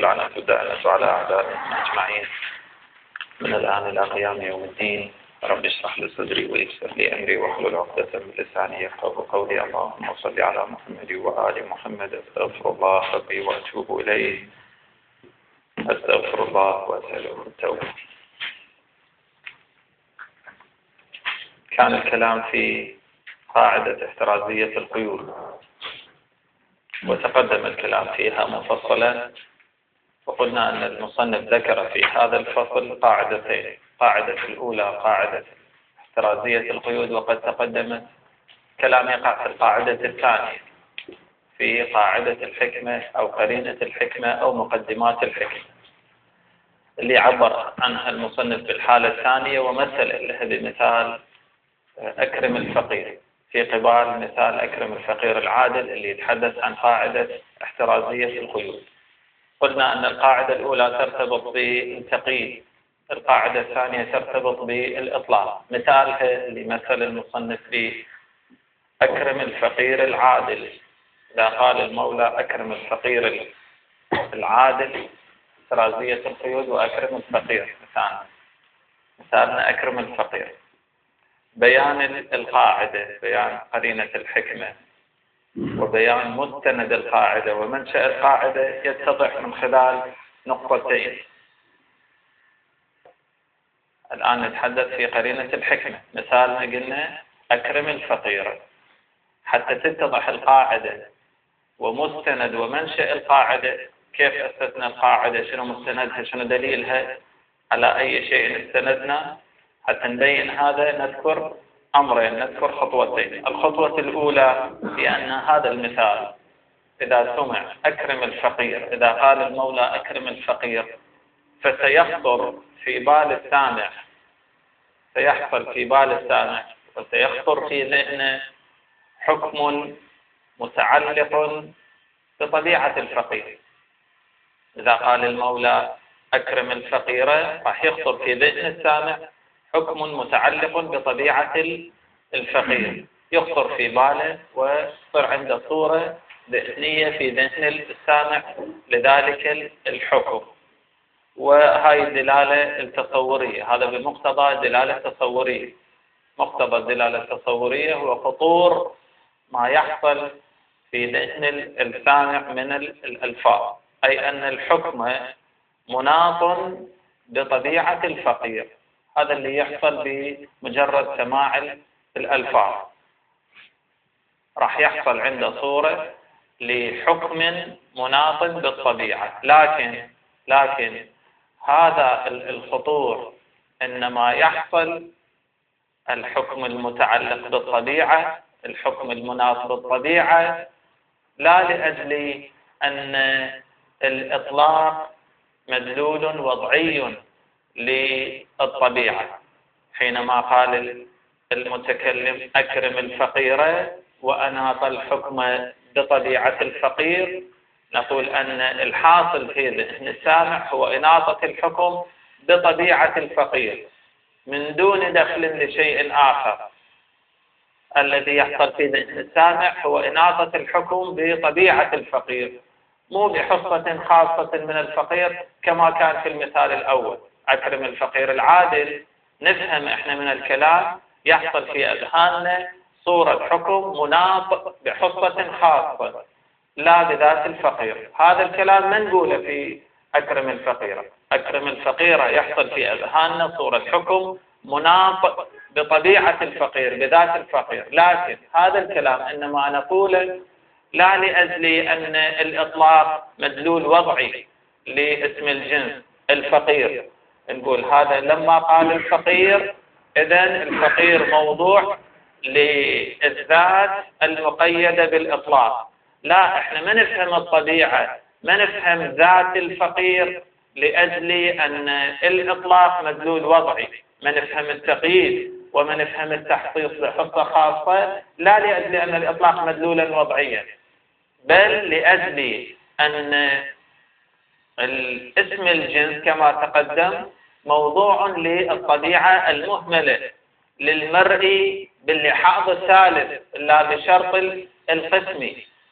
واللعنة الدائمة على أعدائنا أجمعين من الآن إلى قيام يوم الدين. رب اشرح لي صدري ويسر لي أمري واحلل عقدة من لساني يفقهوا قولي. اللهم صل على محمد وآل محمد. أستغفر الله ربي وأتوب إليه. أستغفر الله وأسأله التوبة. كان الكلام في قاعدة احترازية القيود، وتقدم الكلام فيها مفصلا، وقلنا أن المصنف ذكر في هذا الفصل قاعدتين: القاعدة الأولى قاعدة احترازية القيود، وقد تقدم كلام يقع في القاعدة الثانية في قاعدة الحكمة أو قرينة الحكمة أو مقدمات الحكمة، اللي عبر عنها المصنف في الحالة الثانية ومثل لها بمثال أكرم الفقير في قبال مثال أكرم الفقير العادل اللي يتحدث عن قاعدة احترازية القيود. قلنا أن القاعدة الأولى ترتبط بالتقييد، القاعدة الثانية ترتبط بالإطلاق. مثالها اللي مثل المصنف به أكرم الفقير العادل، إذا قال المولى أكرم الفقير العادل احترازية القيود وأكرم الفقير، مثالنا أكرم الفقير. بيان القاعدة، بيان قرينة الحكمة، وبيان مستند القاعدة ومنشأ القاعدة يتضح من خلال نقطتين. الآن نتحدث في قرينة الحكمة. مثالنا قلنا أكرم الفقير. حتى تتضح القاعدة ومستند ومنشأ القاعدة، كيف أسسنا القاعدة، شنو مستندها، شنو دليلها، على أي شيء استندنا. حتى نبين هذا نذكر أمرين، نذكر خطوتين. الخطوة الأولى هي أن هذا المثال إذا سمع أكرم الفقير، إذا قال المولى أكرم الفقير، فسيخطر في بال السامع، سيحصل في بال السامع وسيخطر في ذهنه حكم متعلق بطبيعة الفقير. إذا قال المولى أكرم الفقير راح يخطر في ذهن السامع حكم متعلق بطبيعة الفقير، يخطر في باله ويصير عنده صورة ذهنية في ذهن السامع لذلك الحكم. وهاي الدلالة التصورية، هذا بمقتضى دلالة تصورية. مقتضى الدلالة التصورية هو خطور ما يحصل في ذهن السامع من الألفاظ، أي أن الحكم مناط بطبيعة الفقير. هذا اللي يحصل بمجرد سماع الألفاظ، راح يحصل عنده صورة لحكم مناط بالطبيعة. لكن هذا الخطور إنما يحصل الحكم المتعلق بالطبيعة، الحكم المناط بالطبيعة، لا لأجل أن الإطلاق مدلول وضعي للطبيعة. حينما قال المتكلم أكرم الفقير وأناط الحكم بطبيعة الفقير، نقول أن الحاصل في ذهن السامع هو إناطة الحكم بطبيعة الفقير من دون دخل لشيء آخر. الذي يحصل في ذهن السامع هو إناطة الحكم بطبيعة الفقير، مو بحصة خاصة من الفقير كما كان في المثال الأول. أكرم الفقير العادل، نفهم إحنا من الكلام يحصل في أذهاننا صورة حكم مناط بحصة خاصة لا بذات الفقير. هذا الكلام ما نقوله في أكرم الفقير. أكرم الفقير يحصل في أذهاننا صورة حكم مناط بطبيعة الفقير بذات الفقير، لكن هذا الكلام إنما نقوله لا لأجل أن الإطلاق مدلول وضعي لاسم الجنس الفقير. نقول هذا لما قال الفقير إذن الفقير موضوع للذات المقيدة بالإطلاق. لا، احنا ما نفهم الطبيعة، ما نفهم ذات الفقير لأجل أن الإطلاق مدلول وضعي، ما نفهم التقييد وما نفهم التحقيق بحصة خاصة لا لأجل أن الإطلاق مدلولا وضعيا، بل لأجل أن الاسم الجنس كما تقدم موضوع للطبيعة المهملة للمرء باللحاظ الثالث لا بشرط القسم.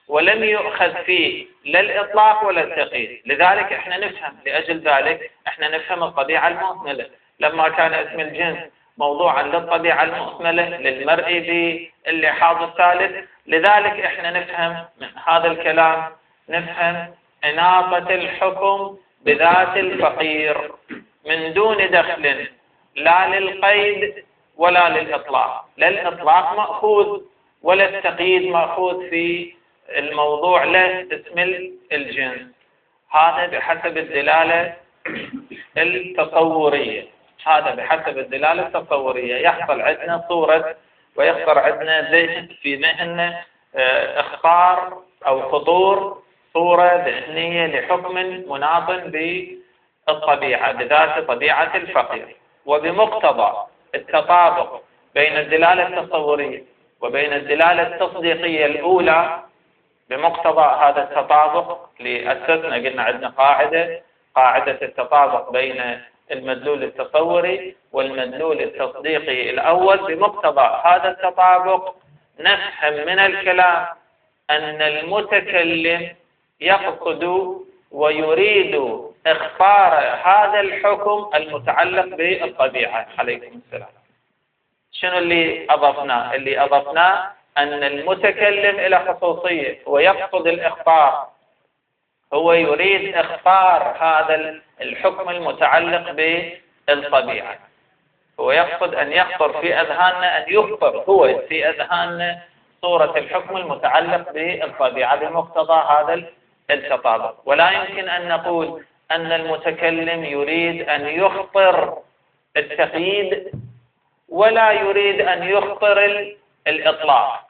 ولم يؤخذ فيه لا الإطلاق ولا التقييد. لذلك احنا نفهم، لأجل ذلك احنا نفهم الطبيعة المؤملة. لما كان اسم الجنس موضوعا للطبيعة المؤملة للمرء باللحاظ الثالث، لذلك احنا نفهم من هذا الكلام، نفهم إناقة الحكم بذات الفقير من دون دخل لا للقيد ولا للإطلاق. لا الإطلاق مأخوذ ولا التقييد مأخوذ في الموضوع له اسم الجنس. هذا بحسب الدلالة التصورية، هذا بحسب الدلالة التصورية. يحصل عندنا صورة ويخطر عندنا ذهن في ذهننا اخطار أو خطور صورة ذهنية لحكم مناط بالطبيعة بذات طبيعة الفقير. وبمقتضى التطابق بين الدلالة التصورية وبين الدلالة التصديقية الأولى، بمقتضى هذا التطابق لأسسنا قلنا عندنا قاعدة التطابق بين المدلول التصوري والمدلول التصديقي الأول. بمقتضى هذا التطابق نفهم من الكلام أن المتكلم يقصد ويريد إخبار هذا الحكم المتعلق بالطبيعة. عليكم السلام. شنو اللي أضفناه؟ اللي أضفناه أن المتكلم إلى خصوصية ويقصد الإخبار، هو يريد إخبار هذا الحكم المتعلق بالطبيعة. هو يقصد أن يخطر في أذهاننا، أن يخطر هو في أذهاننا صورة الحكم المتعلق بالطبيعة بمقتضى هذا التطابق. ولا يمكن أن نقول أن المتكلم يريد أن يخطر التقييد ولا يريد أن يخطر الإطلاق.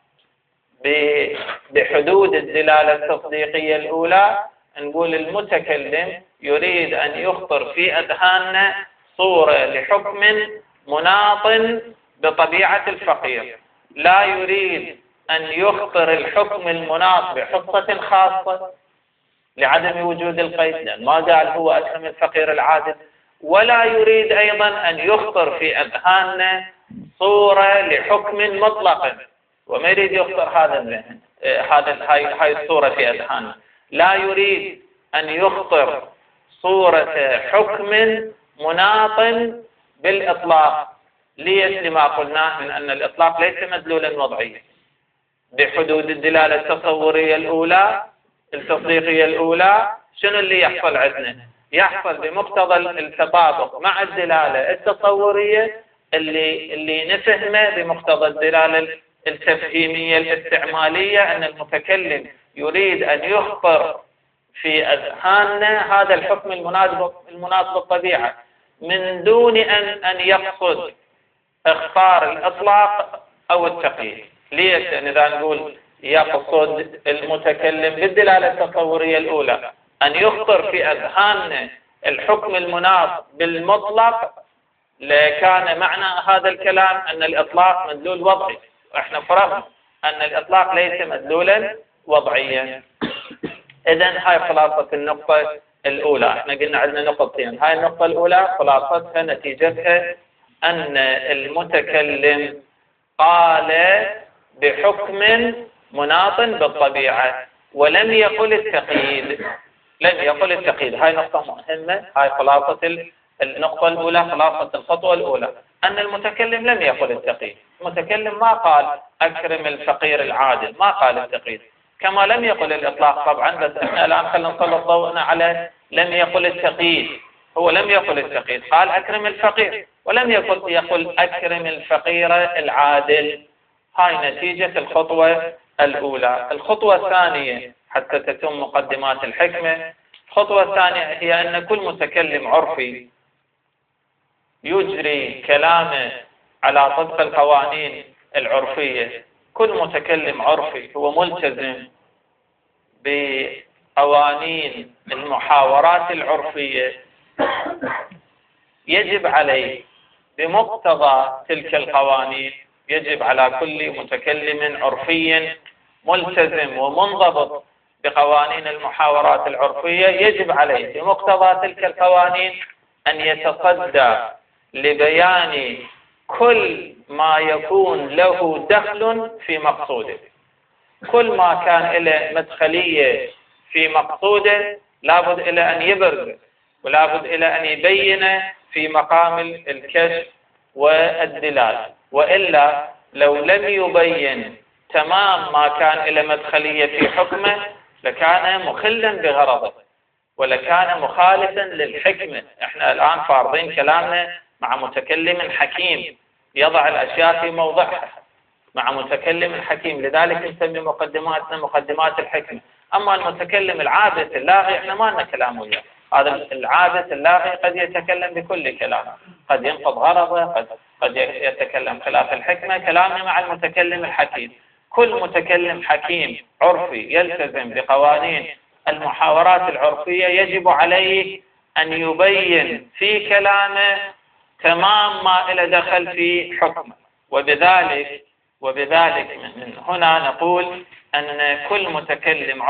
بحدود الدلالة التصديقية الأولى نقول المتكلم يريد أن يخطر في أذهاننا صورة لحكم مناط بطبيعة الفقير، لا يريد أن يخطر الحكم المناط بحصة خاصة لعدم وجود القيد، لأن ما قال هو أكرم الفقير العادل، ولا يريد أيضا أن يخطر في أذهاننا صورة لحكم مطلق، وما يريد يخطر هذا الذهن هاي الصورة في أذهاننا. لا يريد أن يخطر صورة حكم مناط بالإطلاق. ليش؟ لما قلناه من أن الإطلاق ليس مدلولا وضعيا. بحدود الدلالة التصورية الأولى التصديقية الأولى شنو اللي يحصل عندنا؟ يحصل بمقتضى التطابق مع الدلالة التصورية اللي نفهمه بمقتضى الدلالة التفهيمية الاستعمالية، أن المتكلم يريد أن يخطر في أذهاننا هذا الحكم المناط بالطبيعة من دون أن يقصد إخطار الإطلاق أو التقييد. ليش؟ لأن إذا نقول يقصد المتكلم بالدلالة التصورية الأولى أن يخطر في أذهاننا الحكم المناط بالمطلق، لكان معنى هذا الكلام أن الإطلاق مدلول وضعي، وإحنا فرضنا أن الإطلاق ليس مدلولا وضعيا. إذن هاي خلاصة النقطة الأولى. إحنا قلنا عندنا نقطتين، هاي النقطة الأولى خلاصتها نتيجتها أن المتكلم قال بحكم مناط بالطبيعة ولم يقل التقييد، لم يقل التقييد. هاي نقطة مهمة، هاي خلاصة النقطة الأولى، خلاصة الخطوة الأولى، أن المتكلم لم يقل التقييد. المتكلم ما قال أكرم الفقير العادل، ما قال التقييد، كما لم يقل الإطلاق طبعا. بس احنا الآن خلينا نسلط ضوءنا على لم يقل التقييد. هو لم يقل التقييد، قال أكرم الفقير ولم يقل أكرم الفقير العادل. هاي نتيجة الخطوة الأولى. الخطوة الثانية حتى تتم مقدمات الحكمة، الخطوة الثانية هي أن كل متكلم عرفي يجري كلامه على طبق القوانين العرفية. كل متكلم عرفي هو ملتزم بقوانين المحاورات العرفية، يجب عليه بمقتضى تلك القوانين، يجب على كل متكلم عرفي ملتزم ومنضبط بقوانين المحاورات العرفية، يجب عليه بمقتضى تلك القوانين أن يتصدى لبيان كل ما يكون له دخل في مقصوده. كل ما كان له مدخلية في مقصوده لابد إلى أن يبرز، ولابد إلى أن يبين في مقام الكشف والدلالة، وإلا لو لم يبين تمام ما كان له مدخلية في حكمه لكان مخلا بغرضه ولكان مخالفا للحكمة. احنا الآن فارضين كلامنا مع متكلم حكيم يضع الأشياء في موضعها، مع متكلم حكيم، لذلك نسمي مقدماتنا مقدمات الحكمة. أما المتكلم العابث اللاغي احنا ما لنا كلام وياه. هذا العابث اللاغي قد يتكلم بكل كلام، قد ينقض غرضه، قد يتكلم خلاف الحكمة. كلامنا مع المتكلم الحكيم. كل متكلم حكيم عرفي يلتزم بقوانين المحاورات العرفية يجب عليه أن يبين في كلامه تمام ما إلى دخل في حكمه. وبذلك من هنا نقول أن كل متكلم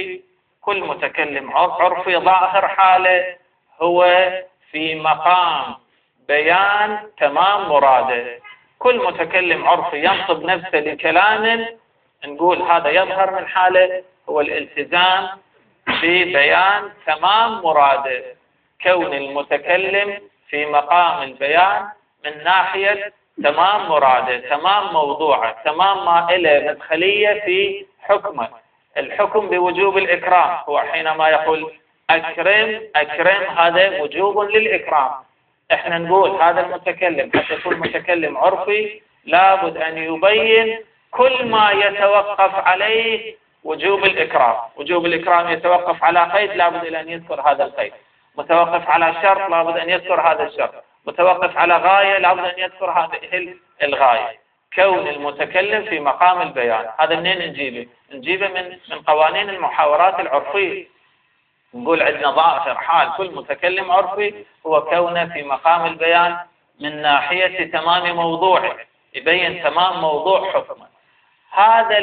عرفي ظاهر حاله هو في مقام بيان تمام مراده. كل متكلم عرفي ينصب نفسه لكلام نقول هذا يظهر من حاله هو الالتزام ببيان تمام مراده، كون المتكلم في مقام البيان من ناحية تمام مراده، تمام موضوعه، تمام ما إله مدخلية في حكمه. الحكم بوجوب الإكرام هو حينما يقول أكرم هذا وجوب للإكرام. احنا نقول هذا المتكلم حتى يكون متكلم عرفي لابد أن يبين كل ما يتوقف عليه وجوب الإكرام. وجوب الإكرام يتوقف على قيد لابد أن يذكر هذا القيد، متوقف على شرط لابد أن يذكر هذا الشرط، متوقف على غاية لابد أن يذكر هذه الغاية. كون المتكلم في مقام البيان هذا منين نجيبه من قوانين المحاورات العرفية. نقول عندنا ظاهر حال كل متكلم عرفي هو كونه في مقام البيان من ناحية تمام موضوعه، يبين تمام موضوع حكمه. هذا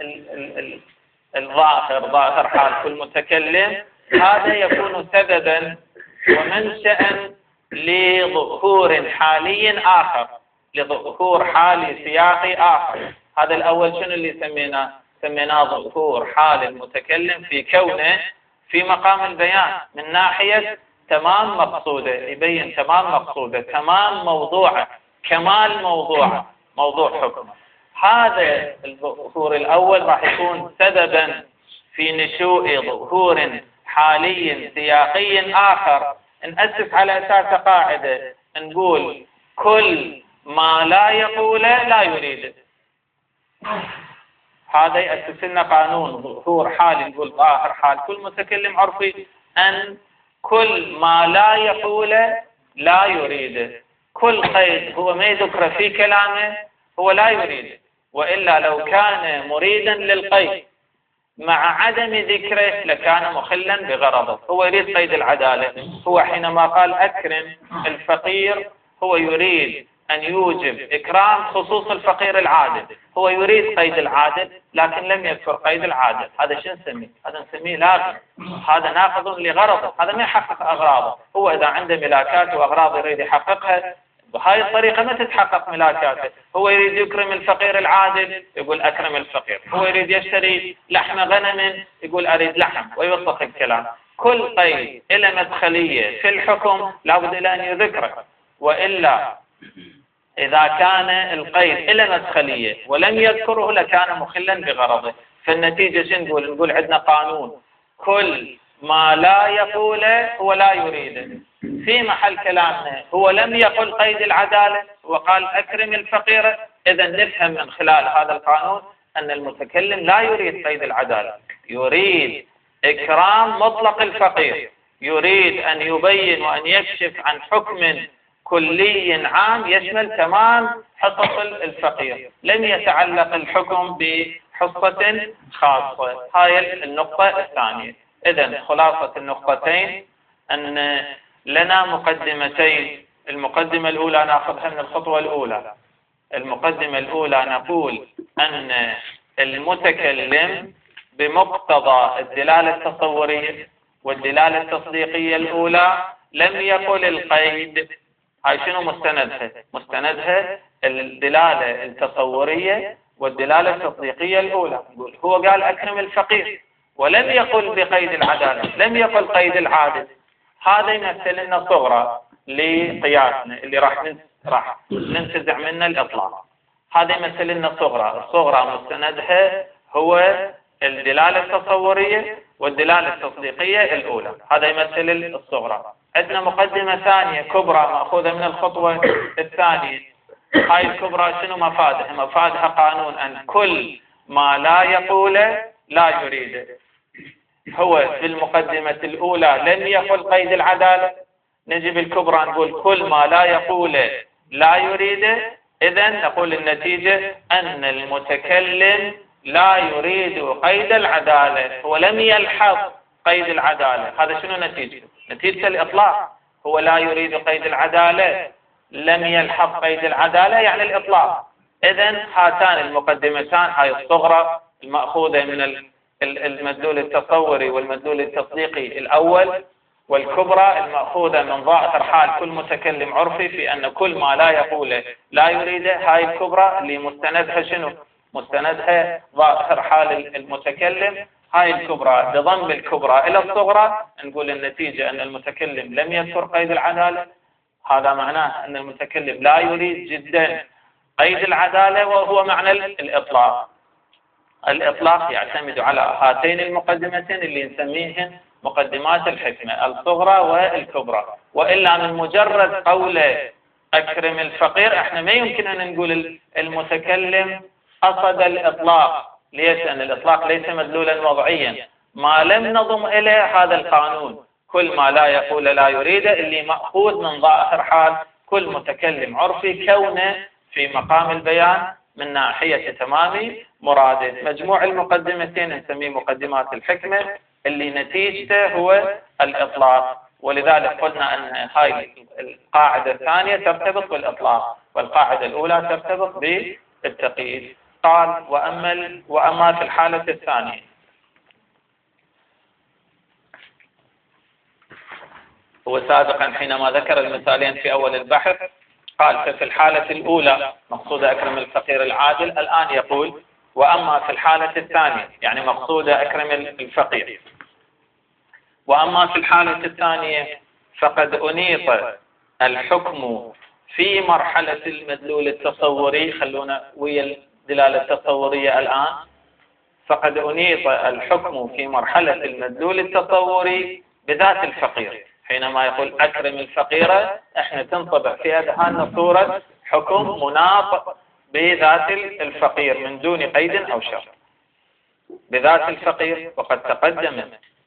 ظاهر حال كل متكلم هذا يكون سببا ومنشأ لظهور حالي آخر، لظهور حالي سياقي آخر. هذا الأول شنو اللي سميناه ظهور حال المتكلم في كونه في مقام البيان من ناحية تمام مقصوده، يبين تمام مقصوده، تمام موضوعه، كمال موضوعه، موضوع حكمه. هذا الظهور الأول راح يكون سببا في نشوء ظهور حالي سياقي آخر نأسس على أساس قاعدة نقول كل ما لا يقوله لا يريده. هذا يأسس لنا قانون ظهور حالي، نقول ظاهر حال كل متكلم عرفي أن كل ما لا يقوله لا يريده. كل قيد هو ما يذكر في كلامه هو لا يريده، وإلا لو كان مريدا للقيد مع عدم ذكره لكان مخلا بغرضه. هو يريد قيد العدالة، هو حينما قال أكرم الفقير هو يريد أن يوجب إكرام خصوص الفقير العادل، هو يريد قيد العادل لكن لم يذكر قيد العادل. هذا شو نسميه؟ هذا نسميه لاغي، هذا ناقض لغرضه، هذا ما يحقق أغراضه. هو إذا عنده ملاكات وأغراض يريد يحققها بهاي الطريقة ما تتحقق ملاكاته. هو يريد يكرم الفقير العادل يقول أكرم الفقير، هو يريد يشتري لحم غنم يقول أريد لحم، ويوثق الكلام. كل قيد إلى مدخلية في الحكم لابد إلى أن يذكره، وإلا إذا كان القيد إلى مدخلية ولم يذكره لكان مخلا بغرضه. فالنتيجة شو نقول عندنا قانون كل ما لا يقوله هو لا يريده. في محل كلامنا هو لم يقل قيد العدالة وقال أكرم الفقير، إذا نفهم من خلال هذا القانون أن المتكلم لا يريد قيد العدالة، يريد إكرام مطلق الفقير، يريد أن يبين وأن يكشف عن حكم كلي عام يشمل تمام حصص الفقير، لم يتعلق الحكم بحصة خاصة. هاي النقطة الثانية. إذن خلاصة النقطتين أن لنا مقدمتين. المقدمة الأولى نأخذها من الخطوة الأولى. المقدمة الأولى نقول أن المتكلم بمقتضى الدلالة التصورية والدلالة التصديقية الأولى لم يقل القيد. هاي شنو مستندها؟ مستندها الدلالة التصورية والدلالة التصديقية الأولى. نقول هو قال أكرم الفقير ولم يقل بقيد العدالة، لم يقل قيد العادل. هذا يمثل لنا صغرى لقياسنا اللي راح ننتزع منه الإطلاق. هذا يمثل لنا الصغرى مستندها هو الدلالة التصورية والدلالة التصديقية الأولى. هذا يمثل الصغرى. عندنا مقدمة ثانية كبرى مأخوذة من الخطوة الثانية. هاي الكبرى شنو مفادها؟ مفادها قانون أن كل ما لا يقوله لا يريده. هو في المقدمة الأولى لم يقل قيد العدالة، نجي بالكبرى نقول كل ما لا يقوله لا يريده. إذن نقول النتيجة أن المتكلم لا يريد قيد العدالة ولم يلحظ قيد العدالة. هذا شنو نتيجته؟ نتيجة الإطلاق. هو لا يريد قيد العدالة، لم يلحظ قيد العدالة يعني الإطلاق. إذن هاتان المقدمتان، هاي الصغرى المأخوذة من المدلول التصوري والمدلول التصديقي الأول، والكبرى المأخوذة من ظاهر حال كل متكلم عرفي في أن كل ما لا يقوله لا يريده. هاي الكبرى اللي مستندها شنو؟ مستندها ظاهر حال المتكلم. هاي الكبرى بضم الكبرى إلى الصغرى نقول النتيجة أن المتكلم لم يذكر قيد العدالة. هذا معناه أن المتكلم لا يريد جدا قيد العدالة، وهو معنى الإطلاق. الإطلاق يعتمد على هاتين المقدمتين اللي نسميهن مقدمات الحكمة، الصغرى والكبرى. وإلا من مجرد قوله أكرم الفقير احنا ما يمكن أن نقول المتكلم قصد الإطلاق. ليش؟ لأن الإطلاق ليس مدلولا وضعيا، ما لم نضم إليه هذا القانون كل ما لا يقول لا يريده، اللي مأخوذ من ظاهر حال كل متكلم عرفي كونه في مقام البيان من ناحية تمام مراده. مجموع المقدمتين نسميه مقدمات الحكمة اللي نتيجته هو الإطلاق. ولذلك قلنا أن هاي القاعدة الثانية ترتبط بالإطلاق والقاعدة الأولى ترتبط بالتقييد. قال وأما في الحالة الثانية، هو سابقا حينما ذكر المثالين في أول البحث قال ففي الحالة الأولى مقصود أكرم الفقير العادل، الآن يقول وأما في الحالة الثانية يعني مقصود أكرم الفقير. وأما في الحالة الثانية فقد أنيط الحكم في مرحلة المدلول التصوري. خلونا ويا الدلالة التصورية الآن. فقد أنيط الحكم في مرحلة المدلول التصوري بذات الفقير. حينما يقول أكرم الفقيرة احنا تنطبع في أذهاننا صورة حكم مناط بذات الفقير من دون قيد أو شرط بذات الفقير. وقد تقدم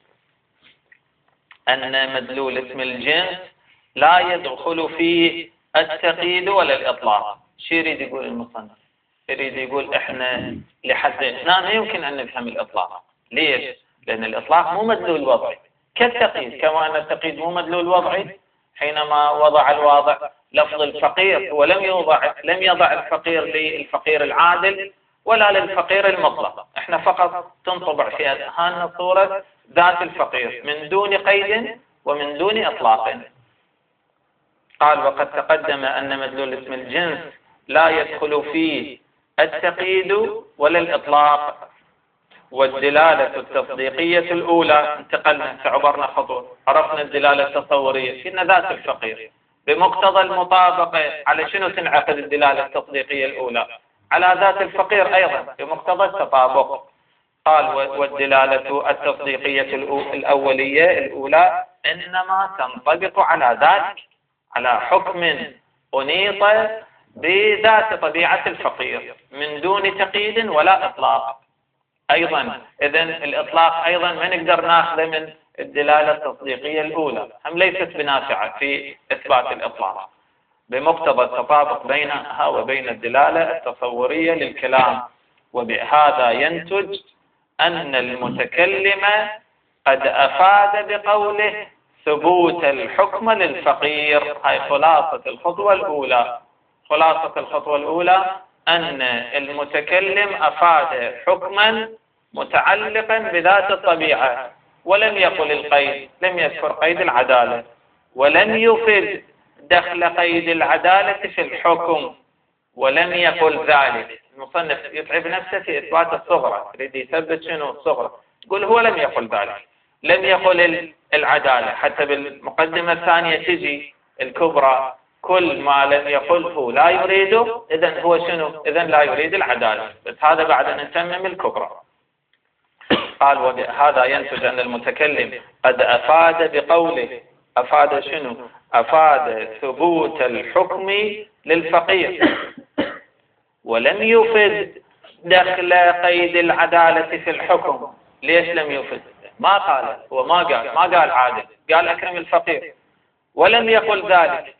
أن مدلول اسم الجنس لا يدخل فيه التقييد ولا الإطلاق. شو يريد يقول المصنف؟ يريد يقول احنا لحد هنا ما يمكن أن نفهم الإطلاق. ليش؟ لأن الإطلاق مو مدلول وضعي كالتقييد، كما أن التقييد مو مدلول وضعي. حينما وضع الواضع لفظ الفقير ولم يضع الفقير للفقير العادل ولا للفقير المطلق. احنا فقط تنطبع في أذهاننا صورة ذات الفقير من دون قيد ومن دون إطلاق. قال وقد تقدم أن مدلول اسم الجنس لا يدخل فيه التقييد ولا الإطلاق. والدلالة التصديقية الأولى انتقلنا عبرنا خطوة، عرفنا الدلالة التصورية في ذات الفقير بمقتضى المطابقة. على شنو تنعقد الدلالة التصديقية الأولى؟ على ذات الفقير أيضا بمقتضى التطابق. قال والدلالة التصديقية الأولية الأولى إنما تنطبق على ذلك، على حكم أنيط بذات طبيعة الفقير من دون تقييد ولا إطلاق. أيضا إذن الإطلاق أيضا ما نقدر ناخذه من الدلالة التصديقية الأولى، هم ليست بنافعة في إثبات الإطلاق بمقتضى التطابق بينها وبين الدلالة التصورية للكلام. وبهذا ينتج أن المتكلم قد أفاد بقوله ثبوت الحكم للفقير. هاي خلاصة الخطوة الأولى. خلاصة الخطوة الأولى أن المتكلم أفاد حكما متعلقا بذات الطبيعة ولم يقل القيد، لم يذكر قيد العدالة ولم يفد دخل قيد العدالة في الحكم ولم يقل ذلك. المصنف يتعب نفسه في إثبات الصغرى، يريد يثبت شنو الصغرى، يقول هو لم يقل ذلك، لم يقل العدالة. حتى بالمقدمة الثانية تجي الكبرى كل ما لم يقله لا يريده، إذن هو شنو؟ إذن لا يريد العدالة، بس هذا بعد أن نتمم الكبرى. قال وهذا ينتج أن المتكلم قد أفاد بقوله، أفاد شنو؟ أفاد ثبوت الحكم للفقير، ولم يفد دخل قيد العدالة في الحكم. ليش لم يفد؟ ما قال، هو ما قال عادل، قال أكرم الفقير، ولم يقل ذلك.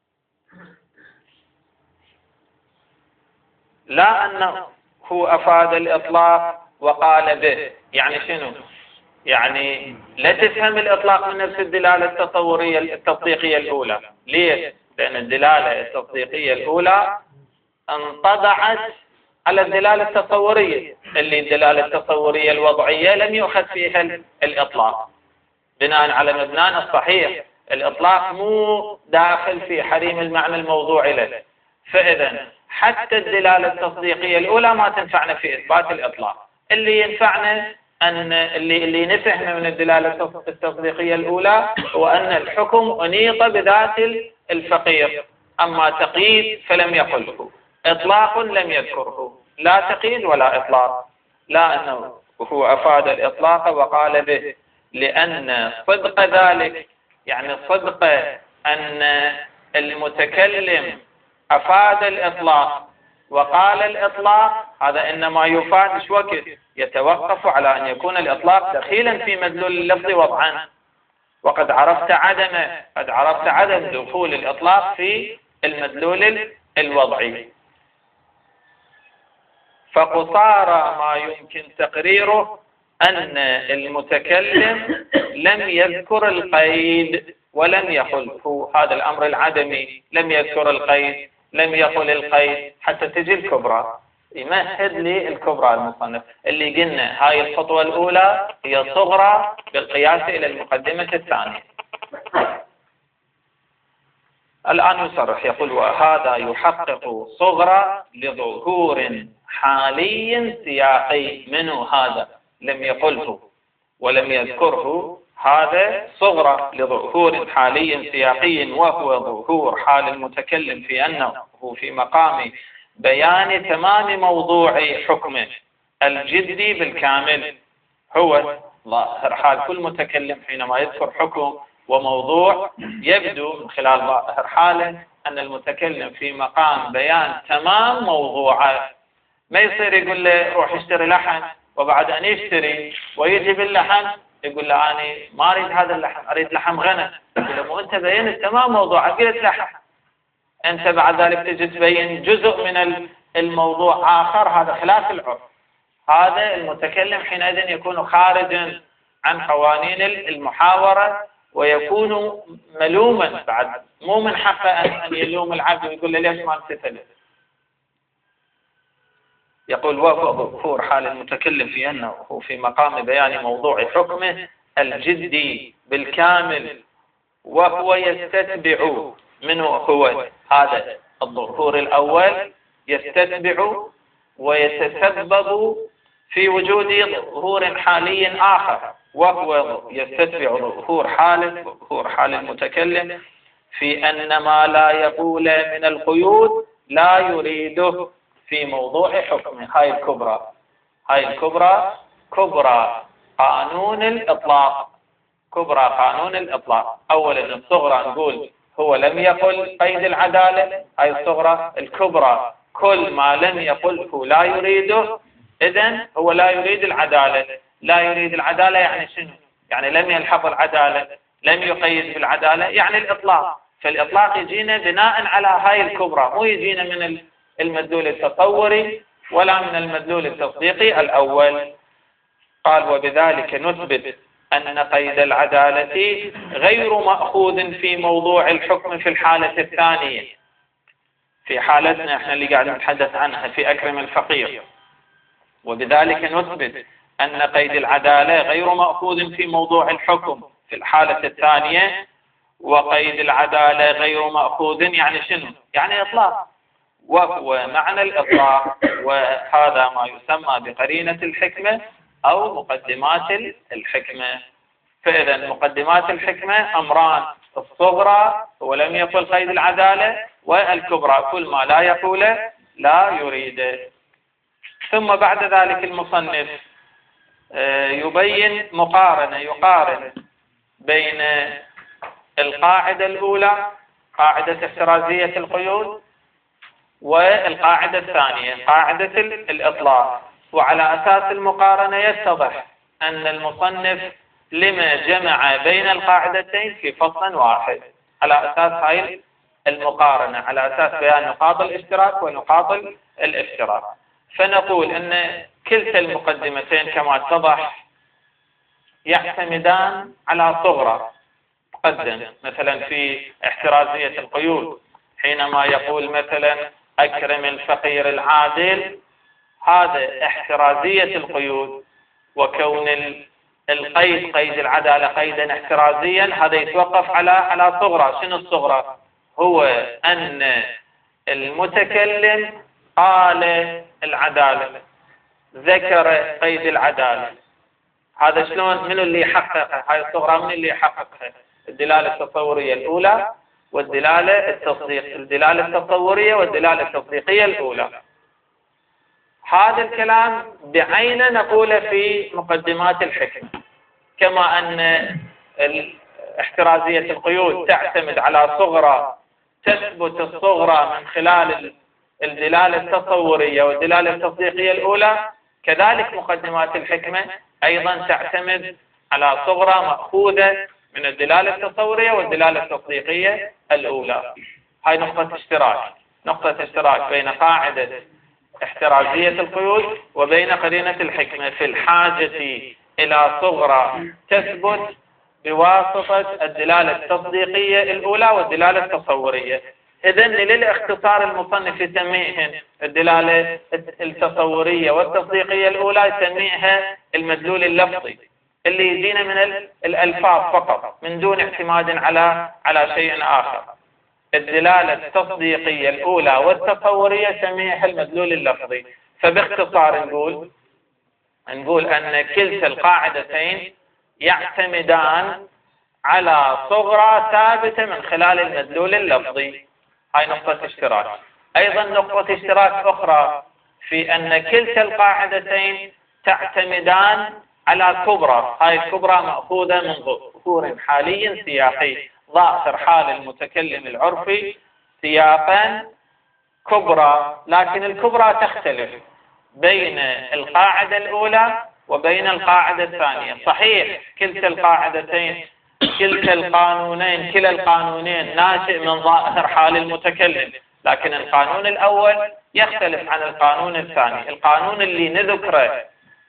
لا أنه هو أفاد الإطلاق وقال به، يعني شنو؟ يعني لا تفهم الإطلاق من نفس الدلالة التطورية التطبيقية الأولى. ليش؟ لأن الدلالة التطبيقية الأولى انطبعت على الدلالة التطورية، اللي الدلالة التطورية الوضعية لم يؤخذ فيها الإطلاق بناء على مبنانا الصحيح. الإطلاق مو داخل في حريم المعنى الموضوعي له، فإذا حتى الدلالة التصديقية الأولى ما تنفعنا في إثبات الإطلاق. اللي ينفعنا أن اللي نفهم من الدلالة التصديقية الأولى هو أن الحكم أنيط بذات الفقير، أما تقييد فلم يقله، إطلاق لم يذكره، لا تقييد ولا إطلاق. لا أنه هو أفاد الإطلاق وقال به، لأن صدق ذلك، يعني صدق أن المتكلم أفاد الإطلاق وقال الإطلاق، هذا إنما يفاد شو وقت؟ يتوقف على أن يكون الإطلاق دخيلا في مدلول اللفظ وضعا، وقد عرفت عدمه، قد عرفت عدم دخول الإطلاق في المدلول الوضعي. فقصارى ما يمكن تقريره أن المتكلم لم يذكر القيد ولم يقله، هذا الأمر العدمي، لم يذكر القيد، لم يقل القيد، حتى تجي الكبرى. يمهد لي الكبرى المصنف اللي قلنا هاي الخطوة الأولى هي صغرى بالقياس إلى المقدمة الثانية. الآن يصرح يقول وهذا يحقق صغرى لظهور حالي سياقي منه، هذا لم يقله ولم يذكره، هذا صغرى لظهور حالي سياقي، وهو ظهور حال المتكلم في أنه في مقام بيان تمام موضوع حكمه الجدي بالكامل. هو ظاهر حال كل متكلم حينما يذكر حكم وموضوع، يبدو من خلال ظاهر حاله أن المتكلم في مقام بيان تمام موضوعه. ما يصير يقول له روح اشتري لحم، وبعد أن يشتري ويجيب اللحم يقول له أنا ما أريد هذا اللحم، أريد لحم غنم. يقول له مو أنت بينت تمام موضوعك، قلت لحم، أنت بعد ذلك تجي تبين جزء من الموضوع آخر، هذا خلاف العرف. هذا المتكلم حينئذ يكون خارجا عن قوانين المحاورة، ويكون ملوما، بعد مو من حقه أن يلوم العبد ويقول له ليش ما امتثلت. يقول وهو ظهور حال المتكلم في أنه في مقام بيان موضوع حكمه الجدي بالكامل، وهو يستتبع منه، هو هذا الظهور الأول يستتبع ويتسبب في وجود ظهور حالي آخر، وهو يستتبع ظهور حال المتكلم في أن ما لا يقول من القيود لا يريده في موضوع حكمه. هاي الكبرى كبرى قانون الإطلاق، كبرى قانون الإطلاق. أولا الصغرى نقول هو لم يقل قيد العدالة، هاي الصغرى. الكبرى كل ما لم يقله لا يريده، إذن هو لا يريد العدالة. لا يريد العدالة يعني شنو؟ يعني لم يلحظ العدالة، لم يقيد بالعدالة، يعني الإطلاق. فالإطلاق يجينا بناء على هاي الكبرى، مو يجينا من المدلول التصوري ولا من المدلول التصديقي الأول. قال وبذلك نثبت أن قيد العدالة غير مأخوذ في موضوع الحكم في الحالة الثانية، في حالتنا احنا اللي قاعد نتحدث عنها في أكرم الفقير. وبذلك نثبت أن قيد العدالة غير مأخوذ في موضوع الحكم في الحالة الثانية. وقيد العدالة غير مأخوذ يعني شنو؟ يعني إطلاق. وهو معنى الإطلاق، وهذا ما يسمى بقرينة الحكمة أو مقدمات الحكمة. فإذا مقدمات الحكمة أمران: الصغرى ولم يقل قيد العدالة، والكبرى كل ما لا يقوله لا يريده. ثم بعد ذلك المصنف يبين مقارنة، يقارن بين القاعدة الأولى قاعدة احترازية القيود والقاعدة الثانية قاعدة الإطلاق، وعلى أساس المقارنة يتضح أن المصنف لما جمع بين القاعدتين في فصل واحد على أساس هاي المقارنة، على أساس بيان نقاط الاشتراك ونقاط الافتراق. فنقول أن كلتا المقدمتين كما اتضح يعتمدان على صغرى مقدم. مثلا في احترازية القيود حينما يقول مثلا أكرم الفقير العادل، هذا احترازية القيود، وكون القيد قيد العدالة قيدا احترازيا هذا يتوقف على صغرى. شنو الصغرى؟ هو أن المتكلم قال العدالة، ذكر قيد العدالة. هذا شلون؟ من اللي يحققها؟ هاي الصغرى من اللي يحققها؟ الدلالة التصورية الأولى والدلالة التصورية والدلالة التصديقية الأولى. هذا الكلام بعينه نقوله في مقدمات الحكم. كما أن احترازية القيود تعتمد على صغرى، تثبت الصغرى من خلال الدلالة التصورية والدلالة التصديقية الأولى، كذلك مقدمات الحكمة أيضا تعتمد على صغرى مأخوذة من الدلالة التصورية والدلالة التصديقية الأولى. هاي نقطة اشتراك بين قاعدة احترازية القيود وبين قرينة الحكمة في الحاجة إلى صغرى تثبت بواسطة الدلالة التصديقية الأولى والدلالة التصورية. إذن للاختصار المصنف يسميهن الدلالة التصورية والتصديقية الأولى يسميها المدلول اللفظي اللي يجينا من الألفاظ فقط من دون اعتماد على شيء آخر. الدلالة التصديقية الأولى والتصورية يسميها المدلول اللفظي. فباختصار نقول أن كلتا القاعدتين يعتمدان على صغرى ثابتة من خلال المدلول اللفظي. هاي نقطة اشتراك. أيضا نقطة اشتراك أخرى في أن كلتا القاعدتين تعتمدان على كبرى. هاي الكبرى مأخوذة من ظهور حالي سياقي، ظاهر حال المتكلم العرفي سياقا كبرى، لكن الكبرى تختلف بين القاعدة الأولى وبين القاعدة الثانية. صحيح كلتا القاعدتين كلا القانونين ناشئ من ظاهر حال المتكلم، لكن القانون الأول يختلف عن القانون الثاني. القانون اللي نذكره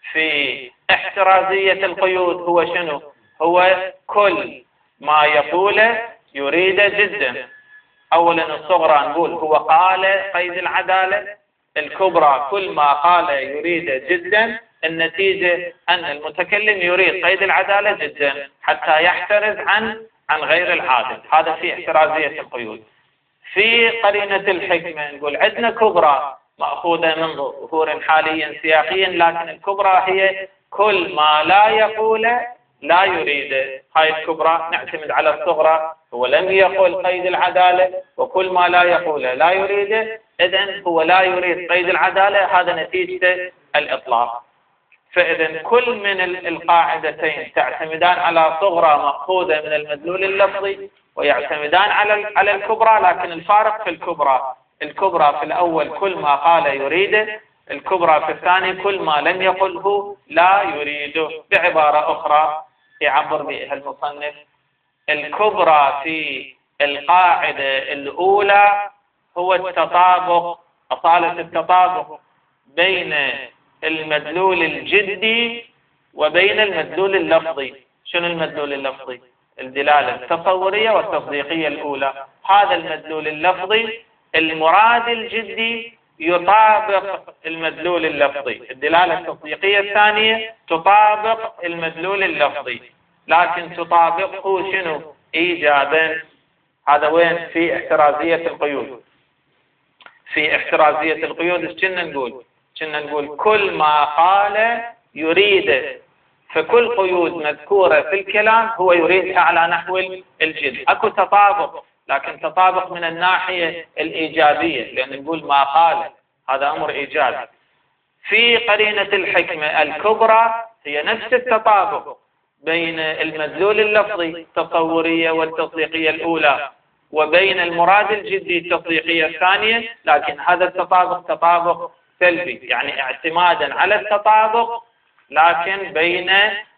في احترازية القيود هو شنو؟ هو كل ما يقوله يريد جدا. أولا الصغرى نقول هو قال قيد العدالة، الكبرى كل ما قال يريد جدا، النتيجة أن المتكلم يريد قيد العدالة جدا حتى يحترز عن غير العادل. هذا في احترازية القيود. في قرينة الحكمة نقول عندنا كبرى مأخوذة من ظهور حاليا سياقيا، لكن الكبرى هي كل ما لا يقول لا يريد. هاي الكبرى نعتمد على الصغرى، هو لم يقل قيد العدالة وكل ما لا يقول لا يريد، إذن هو لا يريد قيد العدالة، هذا نتيجة الإطلاق. فإذا كل من القاعدتين تعتمدان على صغرى مأخوذة من المدلول اللفظي ويعتمدان على الكبرى، لكن الفارق في الكبرى في الأول كل ما قال يريده، الكبرى في الثاني كل ما لم يقله لا يريده. بعبارة أخرى يعبر بها المصنف، الكبرى في القاعدة الأولى هو التطابق، أصالة التطابق بين المدلول الجدي وبين المدلول اللفظي. شنو المدلول اللفظي؟ الدلالة التصورية والتصديقية الأولى. هذا المدلول اللفظي المراد الجدي يطابق المدلول اللفظي، الدلالة التصديقية الثانية تطابق المدلول اللفظي، لكن تطابقه شنو؟ إيجابا. هذا وين؟ في احترازية القيود. في احترازية القيود ايش كنا نقول كل ما قال يريده، فكل قيود مذكورة في الكلام هو يريدها على نحو الجد. اكو تطابق، لكن تطابق من الناحية الإيجابية، لأن نقول ما قال هذا أمر إيجابي. في قرينة الحكمة الكبرى هي نفس التطابق بين المدلول اللفظي التصورية والتصديقية الأولى وبين المراد الجدي التصديقية الثانية، لكن هذا التطابق تطابق سلبي، يعني اعتمادا على التطابق لكن بين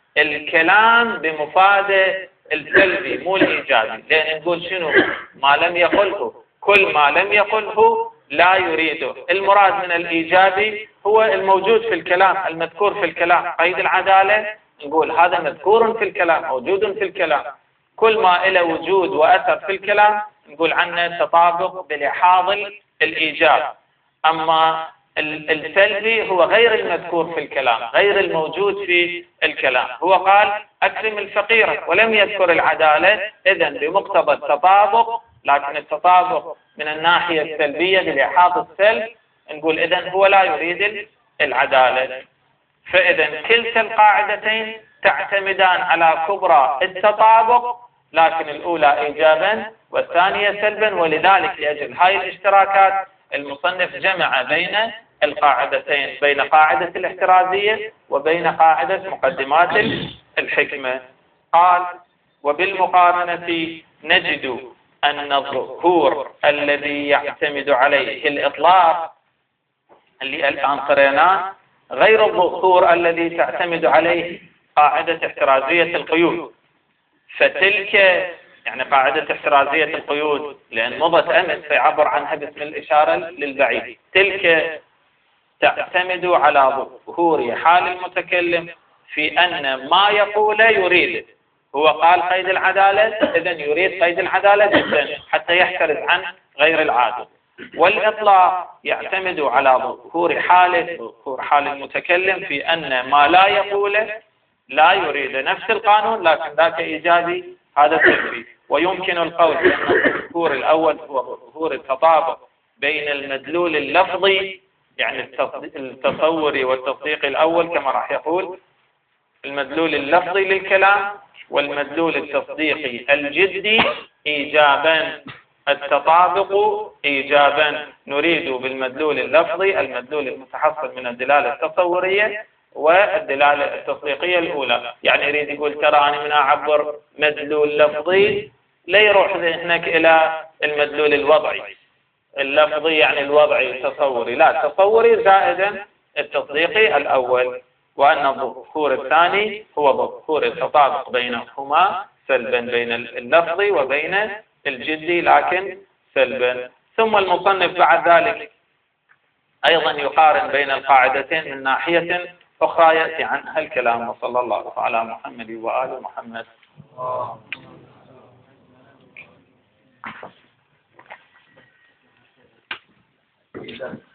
الكلام بمفاده السلبي مو الإيجابي. لأن نقول شنو؟ ما لم يقله، كل ما لم يقله لا يريده. المراد من الإيجابي هو الموجود في الكلام، المذكور في الكلام. قيد العدالة نقول هذا مذكور في الكلام، موجود في الكلام. كل ما له وجود وأثر في الكلام نقول عنه تطابق بلحاظ الإيجاب. أما السلبي هو غير المذكور في الكلام، غير الموجود في الكلام. هو قال أكرم الفقير ولم يذكر العدالة، إذن بمقتضى التطابق، لكن التطابق من الناحية السلبية بلحاظ السلب نقول إذن هو لا يريد العدالة. فإذن كلتا القاعدتين تعتمدان على كبرى التطابق، لكن الأولى إيجابا والثانية سلبا، ولذلك لأجل هاي الاشتراكات المصنف جمع بين القاعدتين، بين قاعدة الاحترازية وبين قاعدة مقدمات الحكمة. قال وبالمقارنة نجد أن الظهور الذي يعتمد عليه الإطلاق اللي الآن قرأناه غير الظهور الذي تعتمد عليه قاعدة احترازية القيود. فتلك يعني قاعدة احترازية القيود لأن مضت أمس فيعبر عنها باسم الإشارة للبعيد، تلك تعتمد على ظهور حال المتكلم في أن ما يقول يريد. هو قال قيد العدالة، إذن يريد قيد العدالة جدا حتى يحترز عن غير العادل. والإطلاق يعتمد على ظهور حال المتكلم في أن ما لا يقول لا يريد. نفس القانون لكن ذاك إيجابي، هذا سلبي. ويمكن القول بأن الظهور الأول هو ظهور التطابق بين المدلول اللفظي يعني التصوري والتصديقي الأول كما راح يقول المدلول اللفظي للكلام، والمدلول التصديقي الجدي إيجابا. التطابق إيجابا نريد بالمدلول اللفظي المدلول المتحصل من الدلالة التصورية والدلالة التصديقية الأولى. يعني يريد يقول ترى أنا من أعبر مدلول لفظي لا يروح ذهنك إلى المدلول الوضعي. اللفظي يعني الوضعي التصوري، لا، التصوري زائدا التصديقي الأول، وأن الظهور الثاني هو ظهور التطابق بينهما سلبا بين اللفظي وبين الجدي لكن سلبا. ثم المصنف بعد ذلك أيضا يقارن بين القاعدتين من ناحية أخرى يأتي عنها الكلام. وصلى الله على محمد وآل محمد.